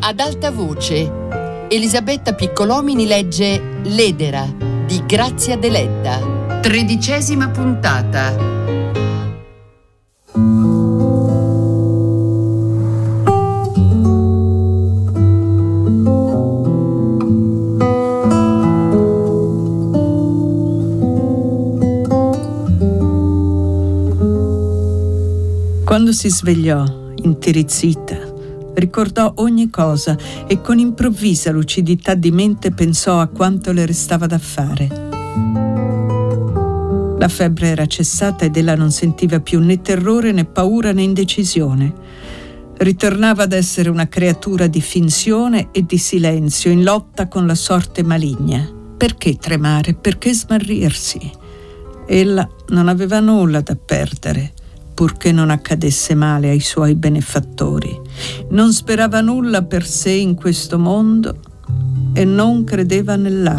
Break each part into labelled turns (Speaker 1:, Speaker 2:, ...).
Speaker 1: Ad alta voce, Elisabetta Piccolomini legge L'Edera di Grazia Deledda. 13ª puntata.
Speaker 2: Quando si svegliò, intirizzita, ricordò ogni cosa e con improvvisa lucidità di mente pensò a quanto le restava da fare. La febbre era cessata ed ella non sentiva più né terrore né paura né indecisione. Ritornava ad essere una creatura di finzione e di silenzio in lotta con la sorte maligna. Perché tremare? Perché smarrirsi? Ella non aveva nulla da perdere, purché non accadesse male ai suoi benefattori. Non sperava nulla per sé in questo mondo e non credeva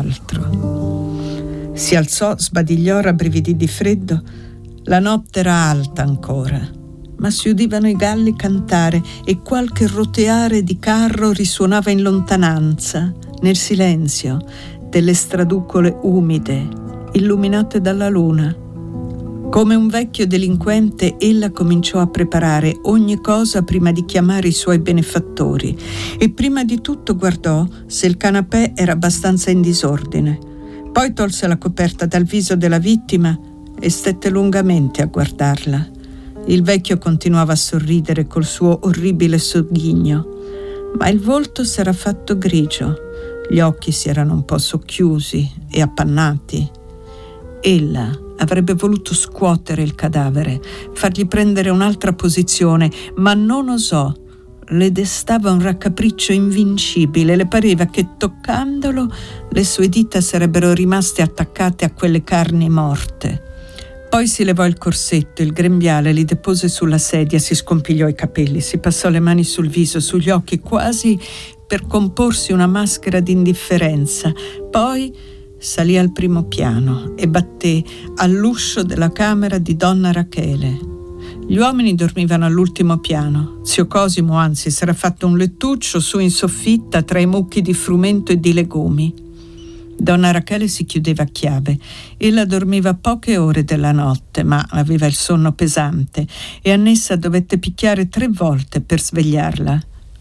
Speaker 2: nell'altro. Si alzò, sbadigliò, rabbrividì di freddo. La notte era alta ancora, ma si udivano i galli cantare e qualche roteare di carro risuonava in lontananza, nel silenzio delle straducole umide, illuminate dalla luna. Come un vecchio delinquente, ella cominciò a preparare ogni cosa prima di chiamare i suoi benefattori e prima di tutto guardò se il canapè era abbastanza in disordine. Poi tolse la coperta dal viso della vittima e stette lungamente a guardarla. Il vecchio continuava a sorridere col suo orribile sogghigno, ma il volto s'era fatto grigio, gli occhi si erano un po' socchiusi e appannati. Ella avrebbe voluto scuotere il cadavere, fargli prendere un'altra posizione, ma non osò. Le destava un raccapriccio invincibile, le pareva che toccandolo le sue dita sarebbero rimaste attaccate a quelle carni morte. Poi si levò il corsetto, il grembiale, li depose sulla sedia, si scompigliò i capelli, si passò le mani sul viso, sugli occhi, quasi per comporsi una maschera di indifferenza. Poi salì al primo piano e batté all'uscio della camera di donna Rachele. Gli uomini dormivano all'ultimo piano. Zio Cosimo, anzi, s'era fatto un lettuccio su in soffitta tra i mucchi di frumento e di legumi. Donna Rachele si chiudeva a chiave. Ella dormiva poche ore della notte, ma aveva il sonno pesante e Annessa dovette picchiare 3 volte per svegliarla.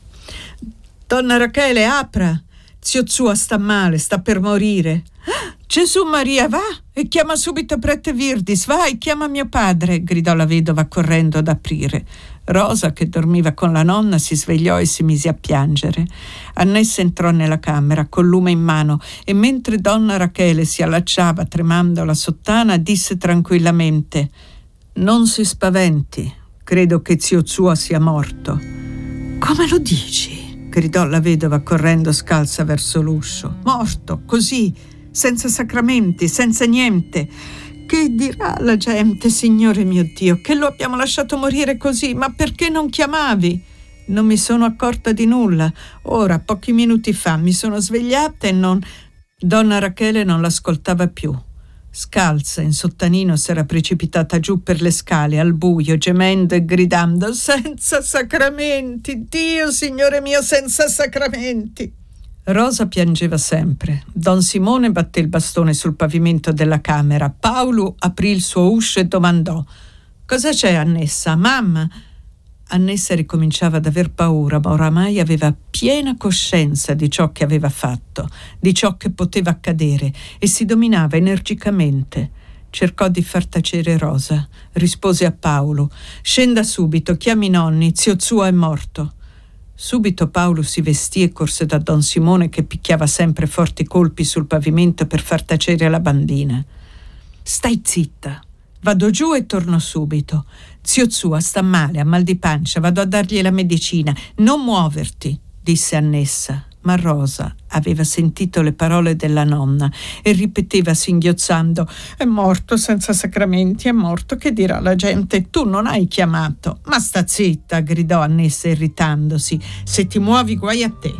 Speaker 2: «Donna Rachele, apra! Zio Zua sta male, sta per morire!» «Gesù Maria, va e chiama subito prete Virdis, vai, chiama mio padre!» gridò la vedova correndo ad aprire. Rosa, che dormiva con la nonna, si svegliò e si mise a piangere. Annessa entrò nella camera col lume in mano e mentre donna Rachele si allacciava tremando la sottana disse tranquillamente: «Non si spaventi, credo che zio Zua sia morto». «Come lo dici?» gridò la vedova correndo scalza verso l'uscio. «Morto, così, senza sacramenti, senza niente. Che dirà la gente, Signore mio Dio, che lo abbiamo lasciato morire così? Ma perché non chiamavi?» «Non mi sono accorta di nulla. Ora, pochi minuti fa, mi sono svegliata e non...» Donna Rachele non l'ascoltava più. Scalza, in sottanino, s'era precipitata giù per le scale al buio, gemendo e gridando: «Senza sacramenti! Dio, Signore mio, senza sacramenti!» Rosa piangeva sempre. Don Simone batté il bastone sul pavimento della camera. Paolo aprì il suo uscio e domandò: «Cosa c'è, Annessa? Mamma?» Annessa ricominciava ad aver paura, ma oramai aveva piena coscienza di ciò che aveva fatto, di ciò che poteva accadere, e si dominava energicamente. Cercò di far tacere Rosa. Rispose a Paolo: «Scenda subito, chiami i nonni, zio Zua è morto». Subito Paolo si vestì e corse da Don Simone, che picchiava sempre forti colpi sul pavimento per far tacere la bambina. «Stai zitta, vado giù e torno subito. Zio Zua sta male, ha mal di pancia, vado a dargli la medicina. Non muoverti», disse Annessa. Ma Rosa aveva sentito le parole della nonna e ripeteva singhiozzando: «È morto senza sacramenti, è morto, che dirà la gente? Tu non hai chiamato». «Ma sta zitta», gridò Annessa irritandosi, «se ti muovi guai a te».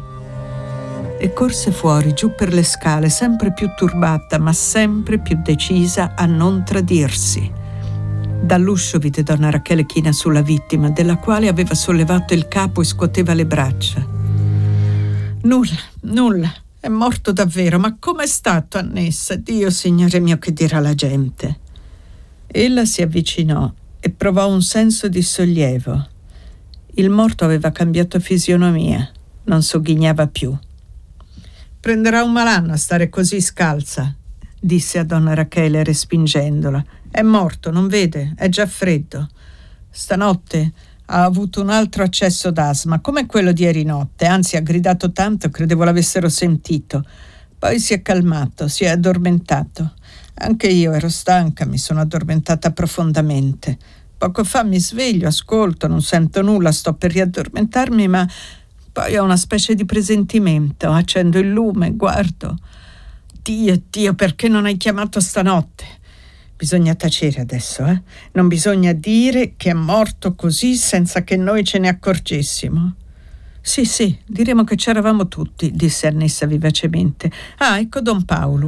Speaker 2: E corse fuori, giù per le scale, sempre più turbata ma sempre più decisa a non tradirsi. Dall'uscio vide donna Rachele china sulla vittima, della quale aveva sollevato il capo e scuoteva le braccia. Nulla. È morto davvero. Ma com'è stato, Annessa? Dio, Signore mio, che dirà la gente? Ella si avvicinò e provò un senso di sollievo. Il morto aveva cambiato fisionomia, non sogghignava più. «Prenderà un malanno a stare così scalza», disse a donna Rachele respingendola. «È morto, non vede? È già freddo. Stanotte ha avuto un altro accesso d'asma, come quello di ieri notte, anzi ha gridato tanto, credevo l'avessero sentito. Poi si è calmato, si è addormentato. Anche io ero stanca, mi sono addormentata profondamente. Poco fa mi sveglio, ascolto, non sento nulla, sto per riaddormentarmi, ma poi ho una specie di presentimento. Accendo il lume, guardo. Dio, perché non hai chiamato stanotte? Bisogna tacere adesso, eh? Non bisogna dire che è morto così senza che noi ce ne accorgessimo». Sì, diremo che c'eravamo tutti, disse Annessa vivacemente. «Ah, ecco Don Paolo».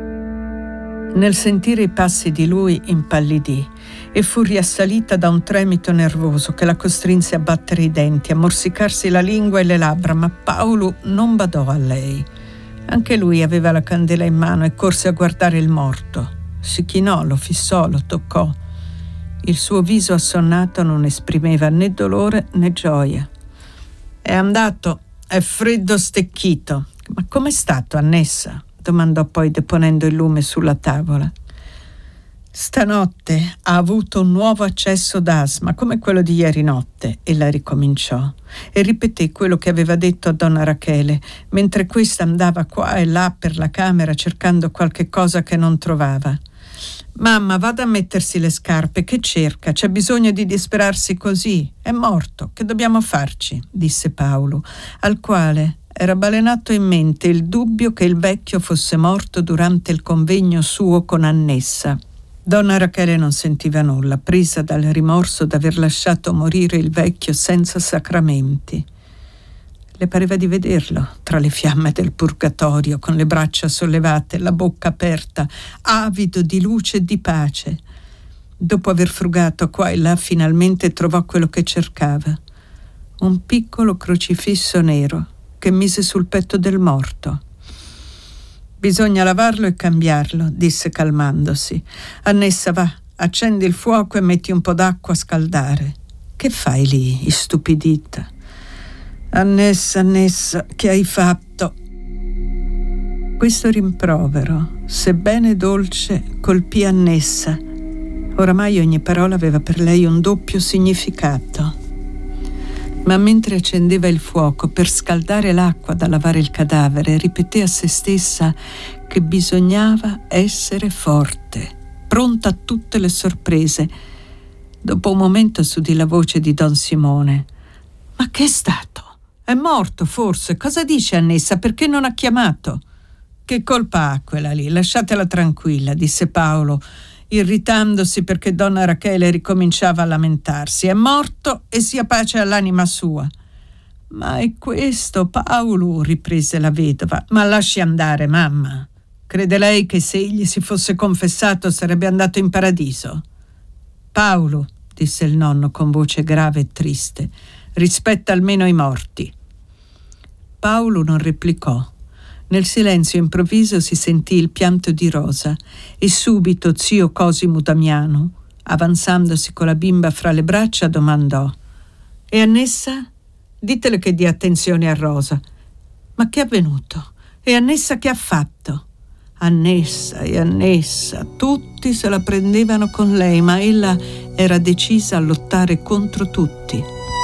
Speaker 2: Nel sentire i passi di lui impallidì e fu riassalita da un tremito nervoso che la costrinse a battere i denti, a morsicarsi la lingua e le labbra, ma Paolo non badò a lei. Anche lui aveva la candela in mano e corse a guardare il morto. Si chinò, lo fissò, lo toccò. Il suo viso assonnato non esprimeva né dolore né gioia. «È andato, è freddo stecchito». «Ma com'è stato, Annessa?» domandò poi deponendo il lume sulla tavola. «Stanotte ha avuto un nuovo accesso d'asma, come quello di ieri notte», ella ricominciò e ripeté quello che aveva detto a donna Rachele, mentre questa andava qua e là per la camera cercando qualche cosa che non trovava. «Mamma, vada a mettersi le scarpe, che cerca? C'è bisogno di disperarsi così? È morto, che dobbiamo farci?» disse Paolo, al quale era balenato in mente il dubbio che il vecchio fosse morto durante il convegno suo con Annessa. Donna Rachele non sentiva nulla, presa dal rimorso d'aver lasciato morire il vecchio senza sacramenti. Le pareva di vederlo tra le fiamme del purgatorio, con le braccia sollevate, la bocca aperta, avido di luce e di pace. Dopo aver frugato qua e là, finalmente trovò quello che cercava. Un piccolo crocifisso nero che mise sul petto del morto. «Bisogna lavarlo e cambiarlo», disse calmandosi. «Annessa, va, accendi il fuoco e metti un po' d'acqua a scaldare». «Che fai lì, istupidita?» Annessa, che hai fatto?» Questo rimprovero, sebbene dolce, colpì Annessa. Oramai ogni parola aveva per lei un doppio significato. Ma mentre accendeva il fuoco per scaldare l'acqua da lavare il cadavere, ripeté a se stessa che bisognava essere forte, pronta a tutte le sorprese. Dopo un momento s'udì la voce di Don Simone. «Ma che è stato? È morto, forse? Cosa dice Annessa? Perché non ha chiamato?» «Che colpa ha quella lì? Lasciatela tranquilla», disse Paolo, irritandosi perché donna Rachele ricominciava a lamentarsi. «È morto e sia pace all'anima sua». «Ma è questo, Paolo», riprese la vedova. «Ma lasci andare, mamma. Crede lei che se egli si fosse confessato sarebbe andato in paradiso?» «Paolo», disse il nonno con voce grave e triste, «rispetta almeno i morti». Paolo non replicò. Nel silenzio improvviso si sentì il pianto di Rosa e subito zio Cosimo Damiano, avanzandosi con la bimba fra le braccia, domandò: «E Annessa? Ditele che dia attenzione a Rosa». «Ma che è avvenuto? E Annessa che ha fatto?» Annessa, tutti se la prendevano con lei, ma ella era decisa a lottare contro tutti.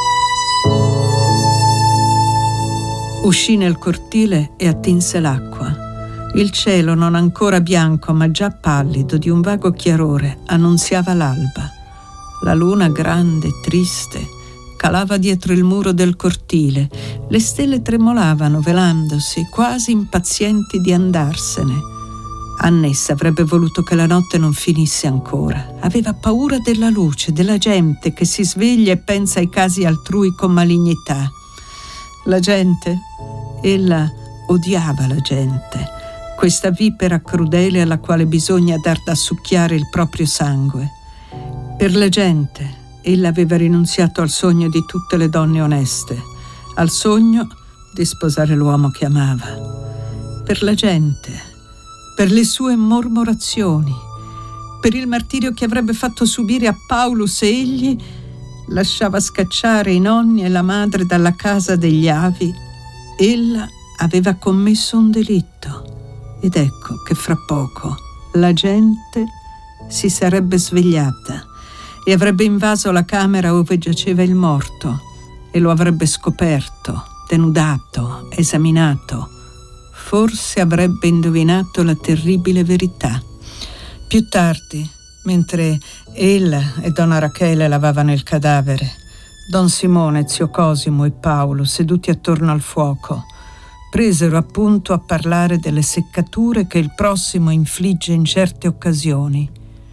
Speaker 2: Uscì nel cortile e attinse l'acqua. Il cielo, non ancora bianco ma già pallido, di un vago chiarore, annunziava l'alba. La luna, grande, triste, calava dietro il muro del cortile. Le stelle tremolavano, velandosi, quasi impazienti di andarsene. Annessa avrebbe voluto che la notte non finisse ancora. Aveva paura della luce, della gente che si sveglia e pensa ai casi altrui con malignità. La gente? Ella odiava la gente, questa vipera crudele alla quale bisogna dar da succhiare il proprio sangue. Per la gente ella aveva rinunziato al sogno di tutte le donne oneste, al sogno di sposare l'uomo che amava, per la gente, per le sue mormorazioni, per il martirio che avrebbe fatto subire a Paolo se egli lasciava scacciare i nonni e la madre dalla casa degli avi. Ella aveva commesso un delitto ed ecco che fra poco la gente si sarebbe svegliata e avrebbe invaso la camera ove giaceva il morto e lo avrebbe scoperto, denudato, esaminato. Forse avrebbe indovinato la terribile verità. Più tardi, mentre ella e donna Rachele lavavano il cadavere, don Simone, zio Cosimo e Paolo, seduti attorno al fuoco, presero appunto a parlare delle seccature che il prossimo infligge in certe occasioni.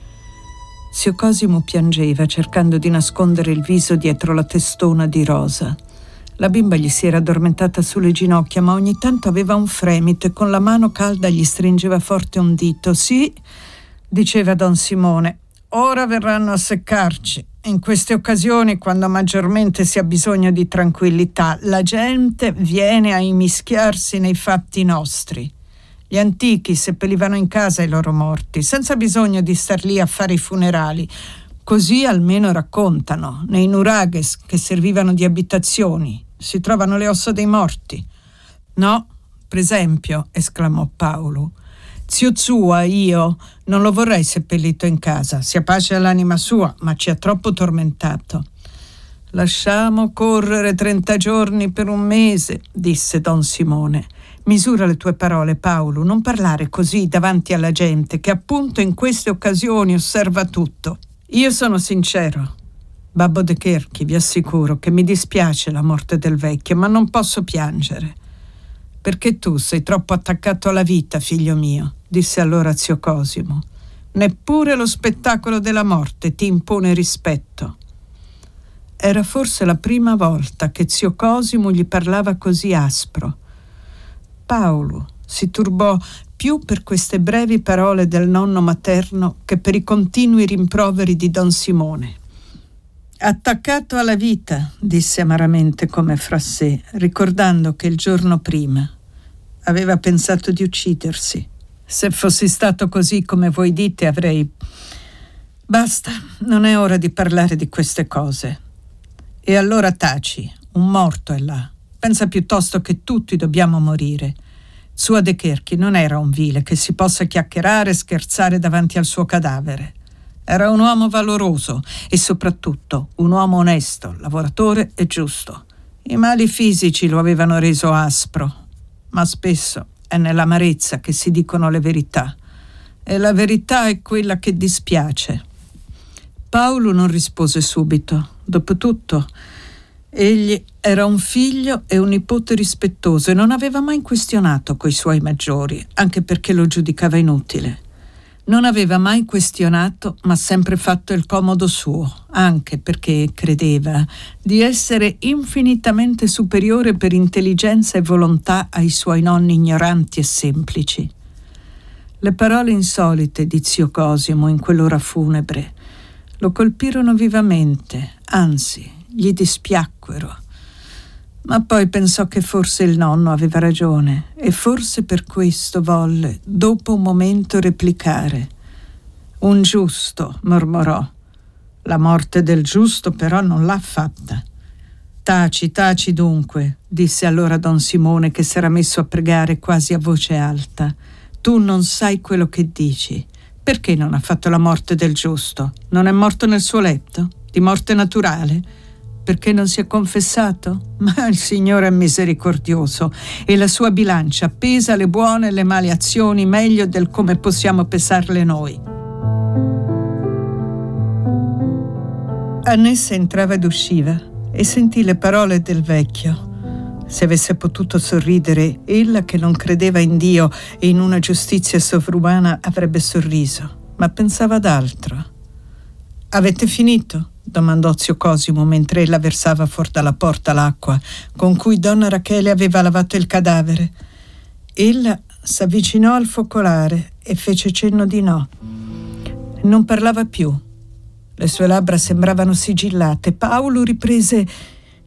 Speaker 2: Zio Cosimo piangeva, cercando di nascondere il viso dietro la testona di rosa. La bimba gli si era addormentata sulle ginocchia, ma ogni tanto aveva un fremito e con la mano calda gli stringeva forte un dito. «Sì», diceva don Simone, «ora verranno a seccarci. In queste occasioni, quando maggiormente si ha bisogno di tranquillità, la gente viene a immischiarsi nei fatti nostri. Gli antichi seppellivano in casa i loro morti, senza bisogno di star lì a fare i funerali. Così almeno raccontano. Nei nuraghes che servivano di abitazioni si trovano le ossa dei morti». «No, per esempio», esclamò Paolo, «zio Zua, io non lo vorrei seppellito in casa. Sia pace all'anima sua, ma ci ha troppo tormentato». «Lasciamo correre 30 giorni per un mese», disse don Simone. «Misura le tue parole, Paolo, non parlare così davanti alla gente che appunto in queste occasioni osserva tutto. Io sono sincero, babbo De Cherchi, vi assicuro che mi dispiace la morte del vecchio, ma non posso piangere. Perché tu sei troppo attaccato alla vita, figlio mio», disse allora zio Cosimo. «Neppure lo spettacolo della morte ti impone rispetto». Era forse la prima volta che zio Cosimo gli parlava così aspro. Paolo si turbò più per queste brevi parole del nonno materno che per i continui rimproveri di don Simone. «Attaccato alla vita», disse amaramente come fra sé, ricordando che il giorno prima aveva pensato di uccidersi. «Se fossi stato così come voi dite avrei... Basta, non è ora di parlare di queste cose. E allora taci, un morto è là. Pensa piuttosto che tutti dobbiamo morire. Sua De Cherchi non era un vile che si possa chiacchierare e scherzare davanti al suo cadavere. Era un uomo valoroso e soprattutto un uomo onesto, lavoratore e giusto. I mali fisici lo avevano reso aspro, ma spesso è nell'amarezza che si dicono le verità, e la verità è quella che dispiace». Paolo non rispose subito. Dopotutto, egli era un figlio e un nipote rispettoso e non aveva mai questionato coi suoi maggiori, anche perché lo giudicava inutile. Non aveva mai questionato, ma sempre fatto il comodo suo, anche perché credeva di essere infinitamente superiore per intelligenza e volontà ai suoi nonni ignoranti e semplici. Le parole insolite di zio Cosimo in quell'ora funebre lo colpirono vivamente, anzi, gli dispiacquero. Ma poi pensò che forse il nonno aveva ragione e forse per questo volle, dopo un momento, replicare. «Un giusto», mormorò. «La morte del giusto però non l'ha fatta». «Taci, taci dunque», disse allora don Simone, che s'era messo a pregare quasi a voce alta. «Tu non sai quello che dici. Perché non ha fatto la morte del giusto? Non è morto nel suo letto? Di morte naturale? Perché non si è confessato? Ma il Signore è misericordioso e la sua bilancia pesa le buone e le male azioni meglio del come possiamo pesarle noi». Annessa entrava ed usciva e sentì le parole del vecchio. Se avesse potuto sorridere, ella che non credeva in Dio e in una giustizia sovrumana avrebbe sorriso, ma pensava ad altro. «Avete finito?» domandò zio Cosimo mentre ella versava fuori dalla porta l'acqua con cui donna Rachele aveva lavato il cadavere. Ella s'avvicinò al focolare e fece cenno di no. Non parlava più. Le sue labbra sembravano sigillate. Paolo riprese: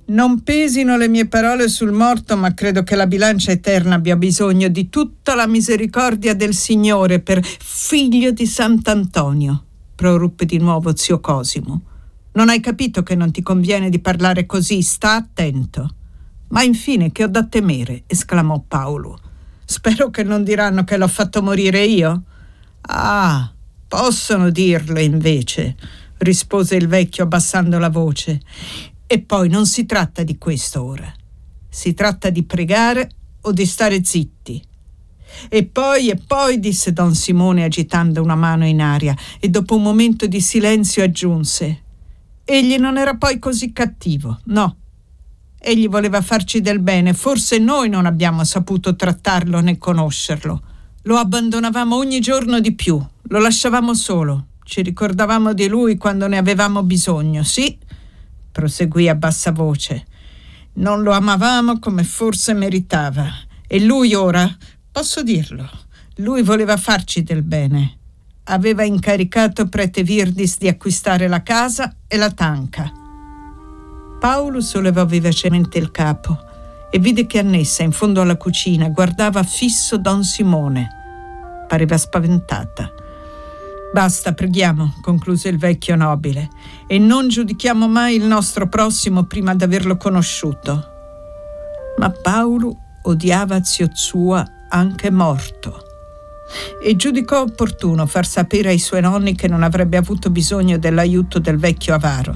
Speaker 2: Non pesino le mie parole sul morto, ma credo che la bilancia eterna abbia bisogno di tutta la misericordia del Signore per figlio di Sant'Antonio, proruppe di nuovo zio Cosimo. Non hai capito che non ti conviene di parlare così? Sta attento. Ma infine che ho da temere? Esclamò Paolo. Spero che non diranno che l'ho fatto morire io? Ah, possono dirlo invece, rispose il vecchio abbassando la voce. E poi non si tratta di questo ora. Si tratta di pregare o di stare zitti. E poi, disse don Simone agitando una mano in aria, e dopo un momento di silenzio aggiunse: egli non era poi così cattivo, no. Egli voleva farci del bene, forse noi non abbiamo saputo trattarlo né conoscerlo. Lo abbandonavamo ogni giorno di più, lo lasciavamo solo, ci ricordavamo di lui quando ne avevamo bisogno, sì, proseguì a bassa voce. Non lo amavamo come forse meritava. E lui ora, posso dirlo, lui voleva farci del bene. Aveva incaricato prete Virdis di acquistare la casa e la tanca. Paolo sollevò vivacemente il capo e vide che Annessa, in fondo alla cucina, guardava fisso don Simone. Pareva spaventata. Basta, preghiamo, concluse il vecchio nobile, e non giudichiamo mai il nostro prossimo prima d'averlo conosciuto. Ma Paolo odiava zio Zua anche morto e giudicò opportuno far sapere ai suoi nonni che non avrebbe avuto bisogno dell'aiuto del vecchio avaro.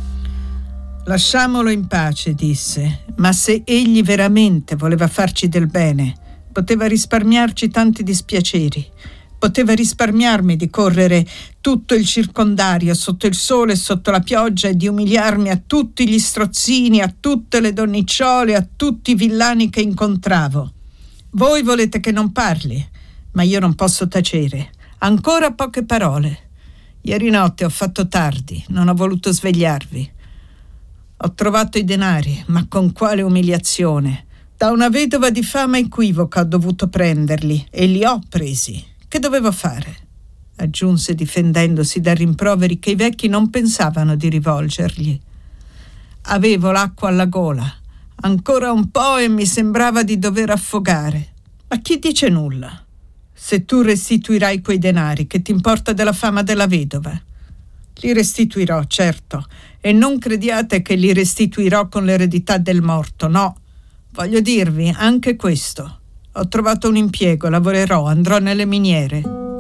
Speaker 2: Lasciamolo in pace, disse, ma se egli veramente voleva farci del bene, poteva risparmiarci tanti dispiaceri. Poteva risparmiarmi di correre tutto il circondario sotto il sole e sotto la pioggia e di umiliarmi a tutti gli strozzini, a tutte le donnicciole, a tutti i villani che incontravo. Voi volete che non parli, ma io non posso tacere. Ancora poche parole. Ieri notte ho fatto tardi, non ho voluto svegliarvi. Ho trovato i denari, ma con quale umiliazione. Da una vedova di fama equivoca ho dovuto prenderli e li ho presi. Che dovevo fare? Aggiunse difendendosi dai rimproveri che i vecchi non pensavano di rivolgergli. Avevo l'acqua alla gola, ancora un po' e mi sembrava di dover affogare. Ma chi dice nulla? Se tu restituirai quei denari, che ti importa della fama della vedova? Li restituirò, certo, e non crediate che li restituirò con l'eredità del morto, no. Voglio dirvi anche questo. Ho trovato un impiego, lavorerò, andrò nelle miniere.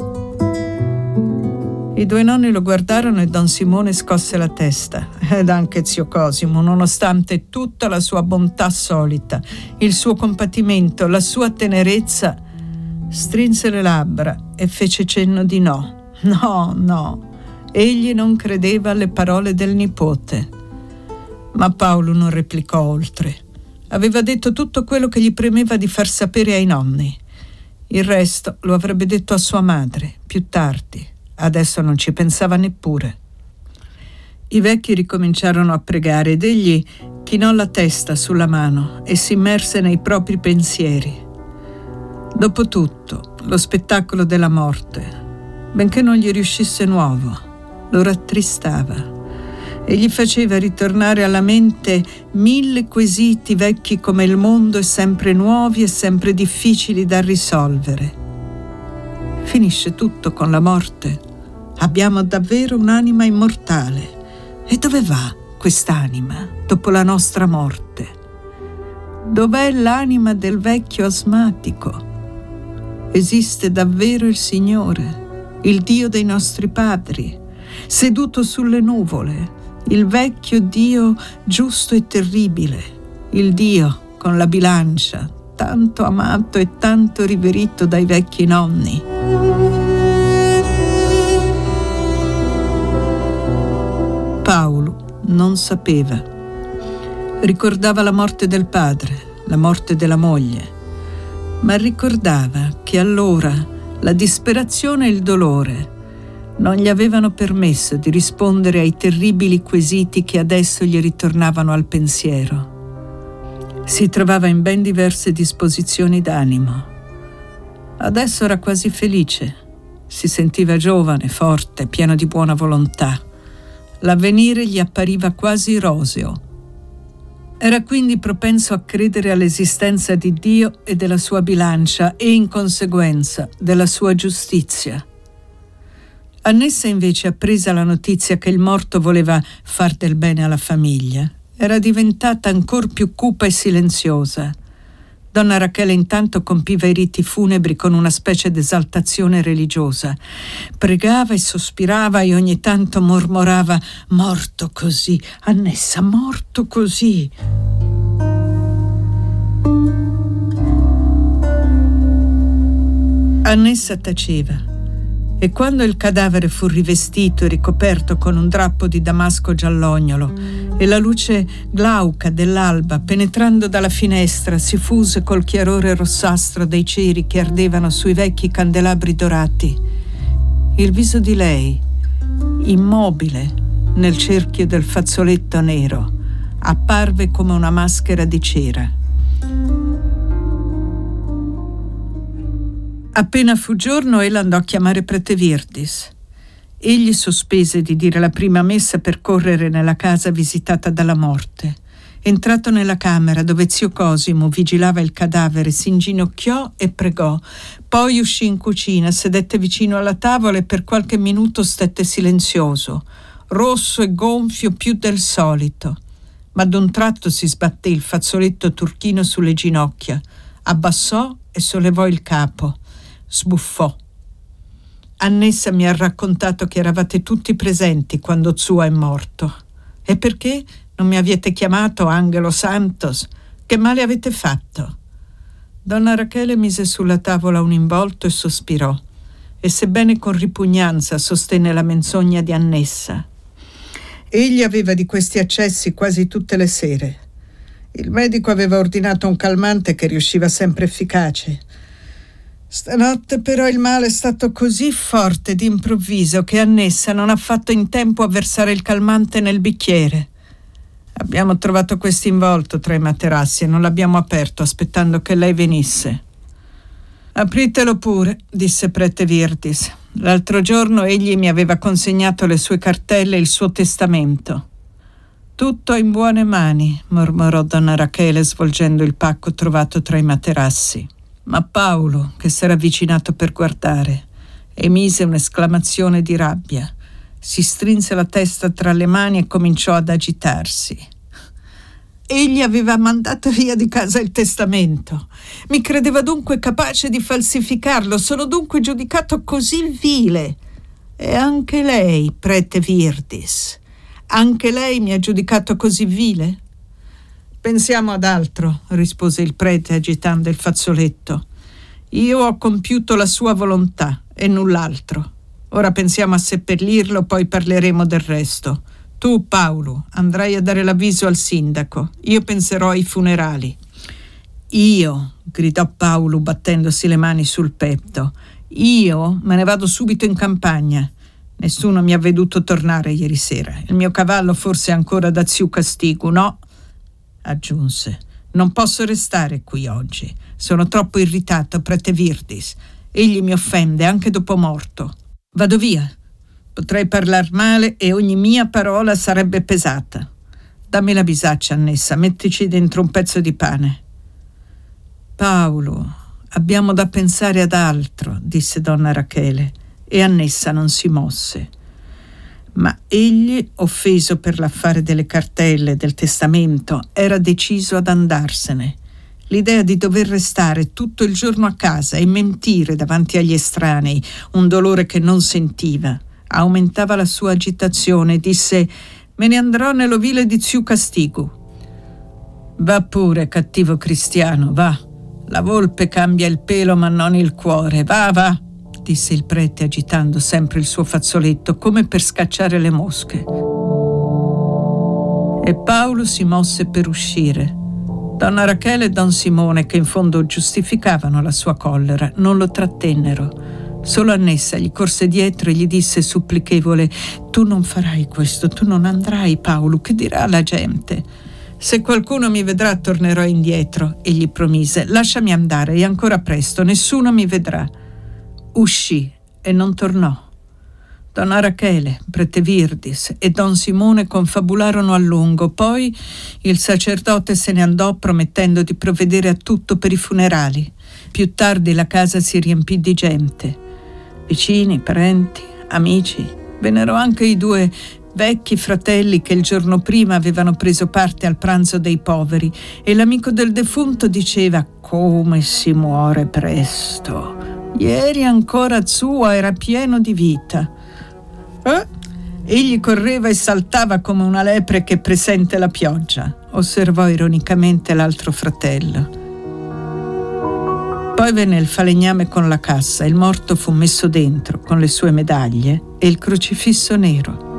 Speaker 2: I due nonni lo guardarono e don Simone scosse la testa. Ed anche zio Cosimo, nonostante tutta la sua bontà solita, il suo compatimento, la sua tenerezza, strinse le labbra e fece cenno di no. No. Egli non credeva alle parole del nipote. Ma Paolo non replicò oltre. Aveva detto tutto quello che gli premeva di far sapere ai nonni. Il resto lo avrebbe detto a sua madre, più tardi. Adesso non ci pensava neppure. I vecchi ricominciarono a pregare ed egli chinò la testa sulla mano e si immerse nei propri pensieri. Dopotutto, lo spettacolo della morte, benché non gli riuscisse nuovo, lo rattristava e gli faceva ritornare alla mente 1000 quesiti vecchi come il mondo e sempre nuovi e sempre difficili da risolvere. Finisce tutto con la morte? Abbiamo davvero un'anima immortale. E dove va quest'anima dopo la nostra morte? Dov'è l'anima del vecchio asmatico? Esiste davvero il Signore, il Dio dei nostri padri, seduto sulle nuvole, il vecchio Dio giusto e terribile, il Dio con la bilancia, tanto amato e tanto riverito dai vecchi nonni. Paolo non sapeva. Ricordava la morte del padre, la morte della moglie, ma ricordava che allora la disperazione e il dolore non gli avevano permesso di rispondere ai terribili quesiti che adesso gli ritornavano al pensiero. Si trovava in ben diverse disposizioni d'animo. Adesso era quasi felice, si sentiva giovane, forte, pieno di buona volontà. L'avvenire gli appariva quasi roseo. Era quindi propenso a credere all'esistenza di Dio e della sua bilancia e, in conseguenza, della sua giustizia. Annessa invece, appresa la notizia che il morto voleva far del bene alla famiglia, era diventata ancor più cupa e silenziosa. Donna Rachele intanto compiva i riti funebri con una specie d'esaltazione religiosa. Pregava e sospirava e ogni tanto mormorava: «Morto così, Annessa, morto così». Annessa taceva. E quando il cadavere fu rivestito e ricoperto con un drappo di damasco giallognolo e la luce glauca dell'alba, penetrando dalla finestra, si fuse col chiarore rossastro dei ceri che ardevano sui vecchi candelabri dorati, il viso di lei, immobile nel cerchio del fazzoletto nero, apparve come una maschera di cera. Appena fu giorno, ella andò a chiamare prete Virdis. Egli sospese di dire la prima messa per correre nella casa visitata dalla morte. Entrato nella camera dove zio Cosimo vigilava il cadavere, si inginocchiò e pregò. Poi uscì in cucina, sedette vicino alla tavola e per qualche minuto stette silenzioso, rosso e gonfio più del solito. Ma d'un tratto si sbatté il fazzoletto turchino sulle ginocchia, abbassò e sollevò il capo. Sbuffò. Annessa mi ha raccontato che eravate tutti presenti quando Zua è morto. E perché non mi avete chiamato, Angelo Santos? Che male avete fatto? Donna Rachele mise sulla tavola un involto e sospirò. E sebbene con ripugnanza sostenne la menzogna di Annessa. Egli aveva di questi accessi quasi tutte le sere. Il medico aveva ordinato un calmante che riusciva sempre efficace. Stanotte però il male è stato così forte d'improvviso che Annessa non ha fatto in tempo a versare il calmante nel bicchiere. Abbiamo trovato quest'involto tra i materassi e non l'abbiamo aperto aspettando che lei venisse. Apritelo pure, disse prete Virdis. L'altro giorno egli mi aveva consegnato le sue cartelle e il suo testamento. Tutto in buone mani, mormorò donna Rachele svolgendo il pacco trovato tra i materassi. Ma Paolo, che s'era avvicinato per guardare, emise un'esclamazione di rabbia. Si strinse la testa tra le mani e cominciò ad agitarsi. Egli aveva mandato via di casa il testamento. Mi credeva dunque capace di falsificarlo. Sono dunque giudicato così vile. E anche lei, prete Virdis, anche lei mi ha giudicato così vile? Pensiamo ad altro, rispose il prete agitando il fazzoletto. Io ho compiuto la sua volontà e null'altro. Ora pensiamo a seppellirlo, poi parleremo del resto. Tu, Paolo, andrai a dare l'avviso al sindaco. Io penserò ai funerali. Io, gridò Paolo battendosi le mani sul petto, io me ne vado subito in campagna. Nessuno mi ha veduto tornare ieri sera. Il mio cavallo forse è ancora da zio Castigu, no? Aggiunse. Non posso restare qui oggi. Sono troppo irritato, prete Virdis. Egli mi offende anche dopo morto. Vado via. Potrei parlar male e ogni mia parola sarebbe pesata. Dammi la bisaccia, Annessa, mettici dentro un pezzo di pane. Paolo, abbiamo da pensare ad altro, disse donna Rachele, e Annessa non si mosse. Ma egli, offeso per l'affare delle cartelle, del testamento, era deciso ad andarsene. L'idea di dover restare tutto il giorno a casa e mentire davanti agli estranei, un dolore che non sentiva, aumentava la sua agitazione. Disse: me ne andrò nell'ovile di zio Castigu. Va pure, cattivo cristiano, va. La volpe cambia il pelo ma non il cuore. Va, va, disse il prete agitando sempre il suo fazzoletto come per scacciare le mosche. E Paolo si mosse per uscire. Donna Rachele e don Simone, che in fondo giustificavano la sua collera, non lo trattennero. Solo Annessa gli corse dietro e gli disse supplichevole: tu non farai questo, tu non andrai, Paolo, che dirà la gente? Se qualcuno mi vedrà tornerò indietro, egli promise. Lasciami andare, è ancora presto, nessuno mi vedrà. Uscì e non tornò. Donna Rachele, prete Virdis e don Simone confabularono a lungo, poi il sacerdote se ne andò promettendo di provvedere a tutto per i funerali. Più tardi la casa si riempì di gente, vicini, parenti, amici. Vennero anche i 2 vecchi fratelli che il giorno prima avevano preso parte al pranzo dei poveri, e l'amico del defunto diceva: come si muore presto, ieri ancora Zua era pieno di vita. Egli correva e saltava come una lepre che presente la pioggia, osservò ironicamente l'altro fratello. Poi venne il falegname con la cassa, il morto fu messo dentro con le sue medaglie e il crocifisso nero.